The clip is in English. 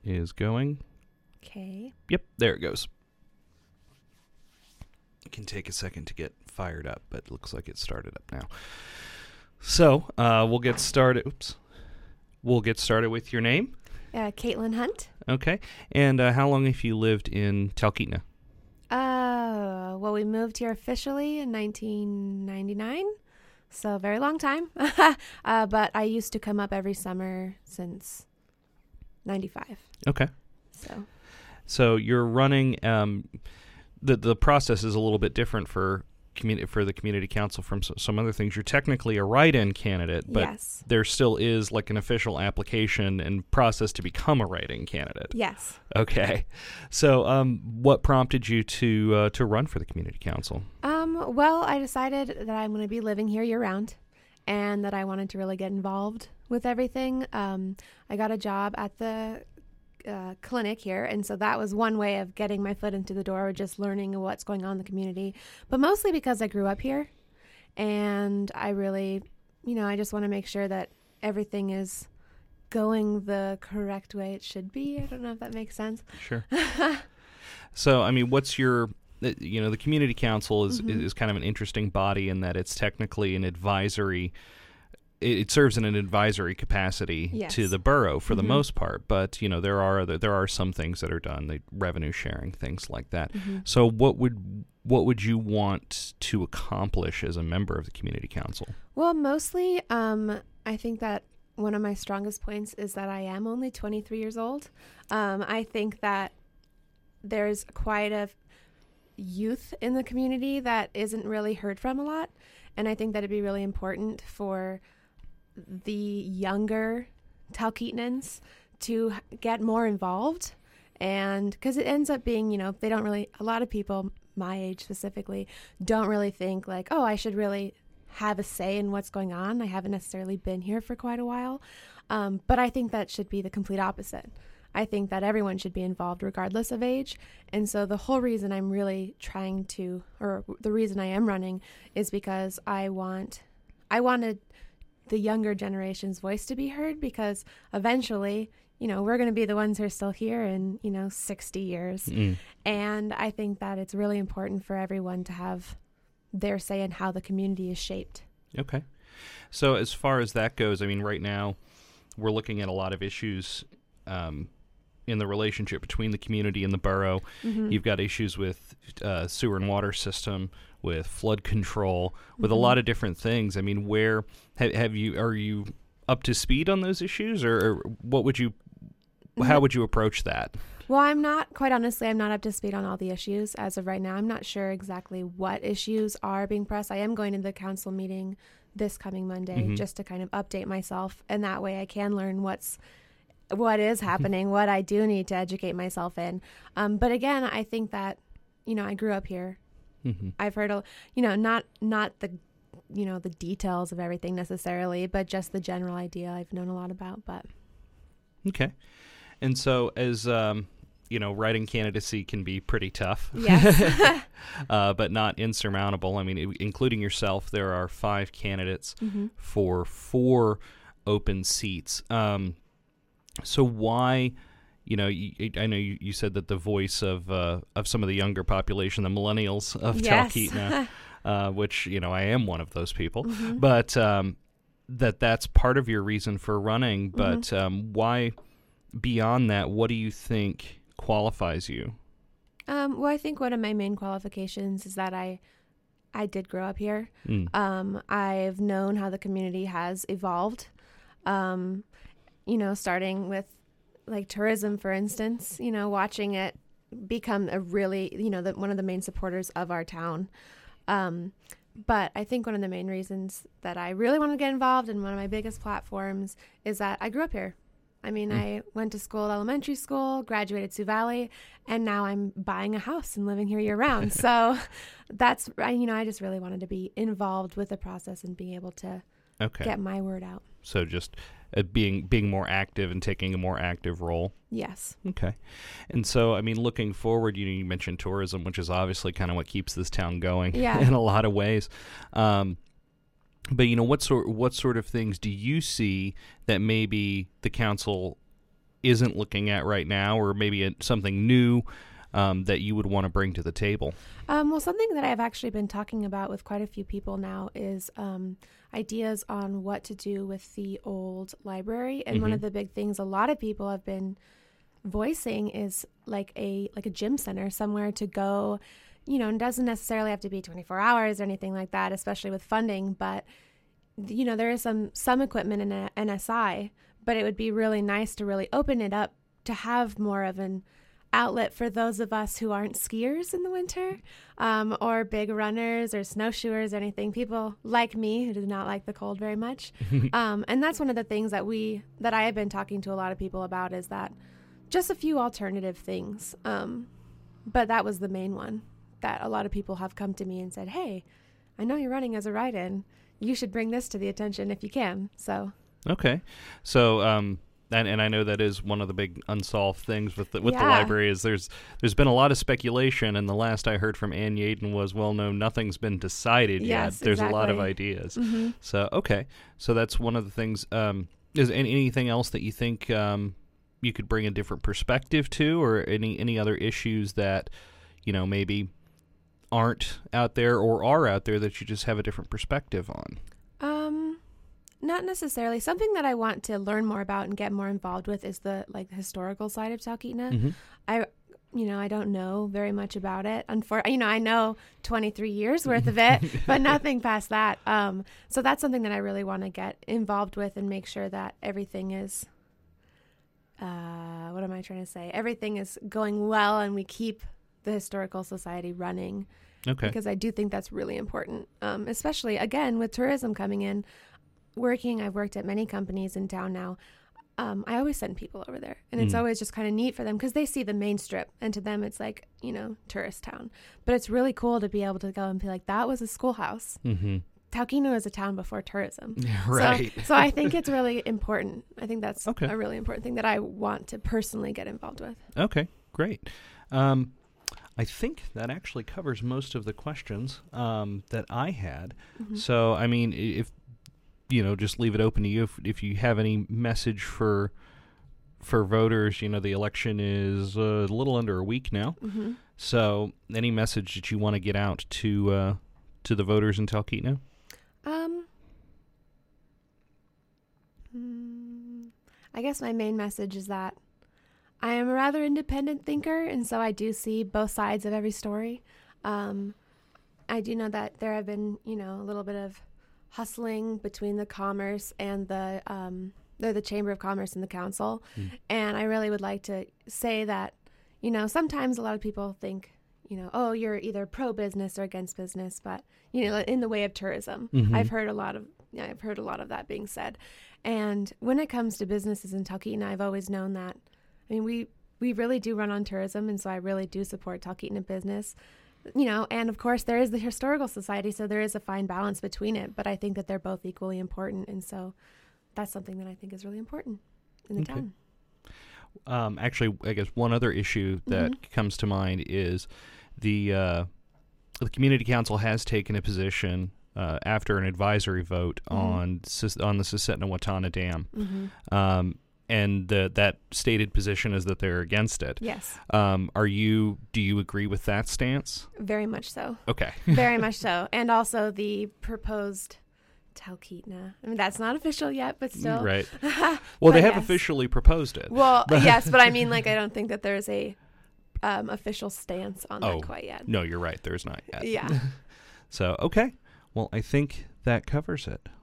is going. Okay. Yep, there it goes. It can take a second to get fired up, but it looks like it started up now. So we'll get started. Oops. We'll get started with your name. Caitlin Hunt. Okay. And how long have you lived in Talkeetna? Well, we moved here officially in 1999, so a very long time. But I used to come up every summer since 95. Okay. So you're running. The process is a little bit different for the community council from some other things. You're technically a write-in candidate, but yes. There still is like an official application and process to become a write-in candidate. Yes. Okay. So what prompted you to run for the community council? Well, I decided that I'm going to be living here year-round and that I wanted to really get involved with everything. I got a job at the clinic here, and so that was one way of getting my foot into the door, just learning what's going on in the community, but mostly because I grew up here, and I really, I just want to make sure that everything is going the correct way it should be. I don't know if that makes sense. Sure. So, I mean, what's your, the community council is kind of an interesting body in that it's technically an advisory. It serves in an advisory capacity to the borough for the most part, but there are some things that are done, like revenue sharing, things like that. So what would you want to accomplish as a member of the community council? Well, mostly I think that one of my strongest points is that I am only 23 years old. I think that there's quite a youth in the community that isn't really heard from a lot, and I think that it'd be really important for the younger Talkeetnans to get more involved, and because it ends up being, they don't really, a lot of people my age specifically don't really think like, oh, I should really have a say in what's going on. I haven't necessarily been here for quite a while, but I think that should be the complete opposite. I think that everyone should be involved regardless of age, and so the whole reason I'm really the reason I am running is because I wanted the younger generation's voice to be heard, because eventually, we're going to be the ones who are still here in, 60 years. And I think that it's really important for everyone to have their say in how the community is shaped. Okay. So as far as that goes, I mean, right now we're looking at a lot of issues in the relationship between the community and the borough. You've got issues with sewer and water system, with flood control, with a lot of different things. I mean, where are you up to speed on those issues, or how would you approach that? Well, I'm not up to speed on all the issues as of right now. I'm not sure exactly what issues are being pressed. I am going to the council meeting this coming Monday just to kind of update myself, and that way I can learn what is happening, what I do need to educate myself in. But again, I think that, I grew up here. I've heard, not the, the details of everything necessarily, but just the general idea I've known a lot about. But okay. And so as, writing candidacy can be pretty tough. Yes. But not insurmountable. I mean, including yourself, there are 5 candidates for 4 open seats. So why, I know you said that the voice of some of the younger population, the millennials of Talkeetna, which, I am one of those people, but that's part of your reason for running. But why, beyond that, what do you think qualifies you? Well, I think one of my main qualifications is that I did grow up here. I've known how the community has evolved. Starting with like tourism, for instance, watching it become a really, one of the main supporters of our town. But I think one of the main reasons that I really want to get involved, and one of my biggest platforms, is that I grew up here. I mean, I went to school at elementary school, graduated Sioux Valley, and now I'm buying a house and living here year round. So that's, I just really wanted to be involved with the process and being able to get my word out. So just being more active and taking a more active role. Yes. Okay. And so, I mean, looking forward, you mentioned tourism, which is obviously kind of what keeps this town going in a lot of ways. But what sort of things do you see that maybe the council isn't looking at right now, or maybe something new that you would want to bring to the table? Well, something that I've actually been talking about with quite a few people now is ideas on what to do with the old library. And one of the big things a lot of people have been voicing is like a gym center, somewhere to go. It doesn't necessarily have to be 24 hours or anything like that, especially with funding. But, there is some equipment in a NSI, but it would be really nice to really open it up to have more of an outlet for those of us who aren't skiers in the winter, or big runners or snowshoers or anything. People like me who do not like the cold very much. And that's one of the things that I have been talking to a lot of people about, is that just a few alternative things. But that was the main one that a lot of people have come to me and said, hey, I know you're running as a write-in. You should bring this to the attention if you can. So. Okay. So, and I know that is one of the big unsolved things with the library, is there's been a lot of speculation, and the last I heard from Ann Yaden was, well, no, nothing's been decided yet. There's a lot of ideas. Mm-hmm. So, okay. So that's one of the things. Is anything else that you think you could bring a different perspective to, or any other issues that, maybe aren't out there or are out there that you just have a different perspective on? Not necessarily. Something that I want to learn more about and get more involved with is the historical side of Talkeetna. Mm-hmm. I don't know very much about it. I know 23 years worth of it, but nothing past that. So that's something that I really want to get involved with and make sure that everything is, what am I trying to say? Everything is going well and we keep the Historical Society running. Okay. Because I do think that's really important, especially, again, with tourism coming in. I've worked at many companies in town now. I always send people over there, and it's always just kind of neat for them because they see the main strip, and to them it's like, tourist town. But it's really cool to be able to go and be like, that was a schoolhouse. Mm-hmm. Talkeetna was a town before tourism. Right. So I think it's really important. I think that's a really important thing that I want to personally get involved with. Okay, great. I think that actually covers most of the questions that I had. Mm-hmm. So, I mean, if just leave it open to you. If you have any message for voters, the election is a little under a week now. Mm-hmm. So any message that you want to get out to the voters in Talkeetna? I guess my main message is that I am a rather independent thinker, and so I do see both sides of every story. I do know that there have been, a little bit of hustling between the Commerce and the Chamber of Commerce and the Council. And I really would like to say that, sometimes a lot of people think, oh, you're either pro-business or against business, but, in the way of tourism. Mm-hmm. I've heard a lot of that being said. And when it comes to businesses in Talkeetna, I've always known that, we really do run on tourism, and so I really do support Talkeetna business. And of course there is the Historical Society, so there is a fine balance between it, but I think that they're both equally important, and so that's something that I think is really important in the town. Actually, I guess one other issue that comes to mind is the Community Council has taken a position after an advisory vote on the Susitna-Watana Dam. Mm-hmm. And that stated position is that they're against it. Yes. Do you agree with that stance? Very much so. Okay. Very much so. And also the proposed Talkeetna. That's not official yet, but still. Right. Well, they have officially proposed it. Well, yes, but I don't think that there's a official stance on that quite yet. No, you're right. There's not yet. Yeah. So, okay. Well, I think that covers it.